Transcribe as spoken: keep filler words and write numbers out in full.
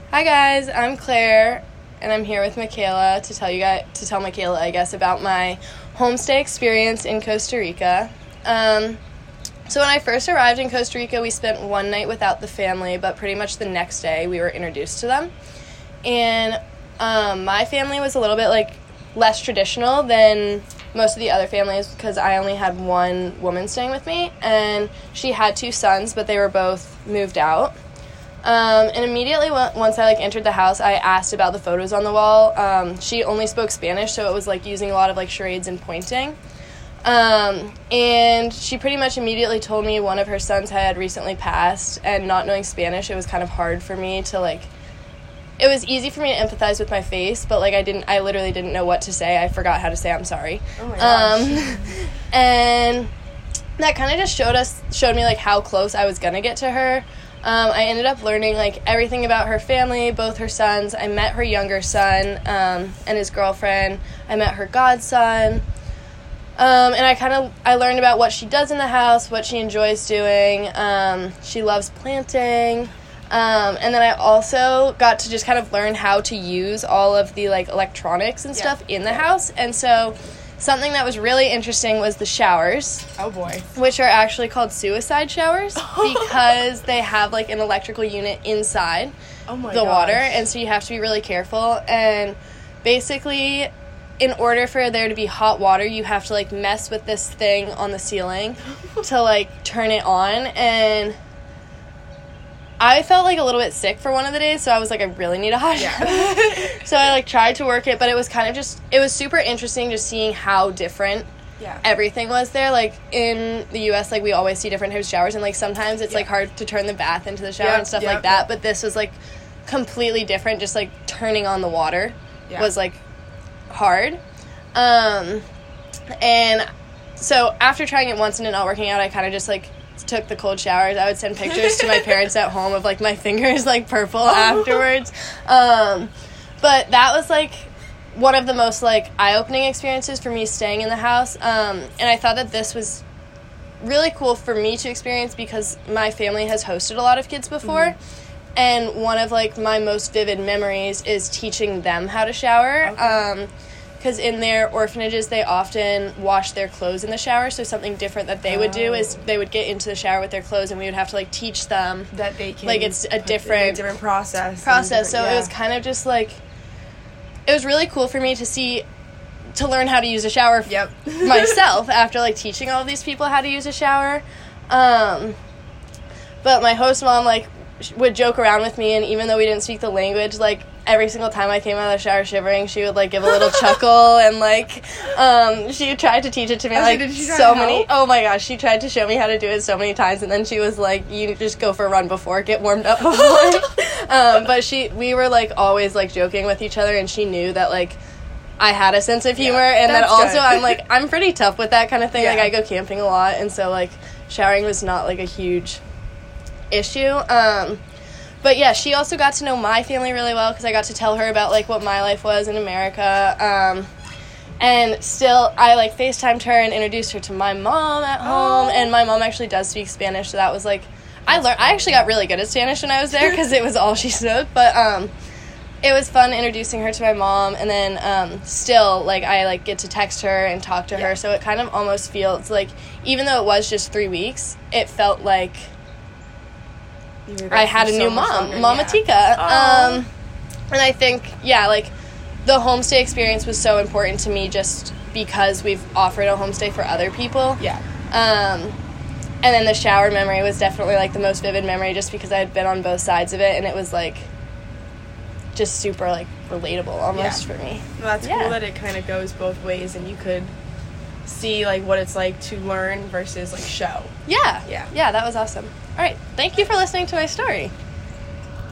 Hi guys, I'm Claire, and I'm here with Michaela to tell you guys to tell Michaela, I guess, about my homestay experience in Costa Rica. Um, so when I first arrived in Costa Rica, we spent one night without the family, but pretty much the next day we were introduced to them. And um, my family was a little bit like less traditional than most of the other families because I only had one woman staying with me, and she had two sons, but they were both moved out. Um, and immediately once I, like, entered the house, I asked about the photos on the wall. Um, she only spoke Spanish, so it was, like, using a lot of, like, charades and pointing. Um, and she pretty much immediately told me one of her sons had recently passed, and not knowing Spanish, it was kind of hard for me to, like, it was easy for me to empathize with my face, but, like, I didn't, I literally didn't know what to say. I forgot how to say I'm sorry. Oh, my gosh. Um, and that kind of just showed us, showed me, like, how close I was gonna get to her. Um, I ended up learning, like, everything about her family, both her sons. I met her younger son um, and his girlfriend. I met her godson. Um, and I kind of, I learned about what she does in the house, what she enjoys doing. Um, she loves planting. Um, and then I also got to just kind of learn how to use all of the, like, electronics and stuff yeah. in the house. And so something that was really interesting was the showers. Oh, boy. Which are actually called suicide showers because they have, like, an electrical unit inside oh my the gosh. water, and so you have to be really careful. And basically, in order for there to be hot water, you have to, like, mess with this thing on the ceiling to, like, turn it on. And I felt, like, a little bit sick for one of the days, so I was like, I really need a hot shower. Yeah. So I, like, tried to work it, but it was kind of just, it was super interesting just seeing how different yeah. everything was there. Like, in the U S, like, we always see different types of showers, and, like, sometimes it's, yeah. like, hard to turn the bath into the shower yeah, and stuff yeah, like that, yeah. but this was, like, completely different. Just, like, turning on the water yeah. was, like, hard. Um, and so after trying it once and it not working out, I kind of just, like, took the cold showers. I would send pictures to my parents at home of, like, my fingers, like, purple afterwards. Um, but that was, like, one of the most, like, eye-opening experiences for me staying in the house. Um, and I thought that this was really cool for me to experience because my family has hosted a lot of kids before. Mm-hmm. And one of, like, my most vivid memories is teaching them how to shower. Okay. Um, because in their orphanages, they often wash their clothes in the shower, so something different that they would do is they would get into the shower with their clothes, and we would have to, like, teach them that they can, like, it's a different, a different process. Process, different, so yeah. it was kind of just, like, it was really cool for me to see, to learn how to use a shower yep. myself after, like, teaching all of these people how to use a shower. Um, but my host mom, like, would joke around with me, and even though we didn't speak the language, like, every single time I came out of the shower shivering, she would, like, give a little chuckle, and, like, um, she tried to teach it to me, oh, like, so, did she try so to many, help? oh my gosh, she tried to show me how to do it so many times, and then she was like, you just go for a run before, get warmed up before, um, but she, we were, like, always, like, joking with each other, and she knew that, like, I had a sense of humor, yeah, and that also, good. I'm, like, I'm pretty tough with that kind of thing, yeah. like, I go camping a lot, and so, like, showering was not, like, a huge issue, um, but, yeah, she also got to know my family really well because I got to tell her about, like, what my life was in America. Um, and still, I, like, FaceTimed her and introduced her to my mom at home. Oh. And my mom actually does speak Spanish, so that was, like, I learned. I actually got really good at Spanish when I was there because it was all she spoke. But um, it was fun introducing her to my mom. And then um, still, like, I, like, get to text her and talk to yeah. her. So it kind of almost feels like, even though it was just three weeks, it felt like I had a so new mom, longer, Mama yeah. Tika. Um, and I think, yeah, like, the homestay experience was so important to me just because we've offered a homestay for other people. Yeah. Um, and then the shower memory was definitely, like, the most vivid memory just because I had been on both sides of it, and it was, like, just super, like, relatable almost yeah. for me. Well, that's yeah. cool that it kind of goes both ways, and you could see, like, what it's like to learn versus, like, show. Yeah. Yeah. Yeah, that was awesome. All right. Thank you for listening to my story.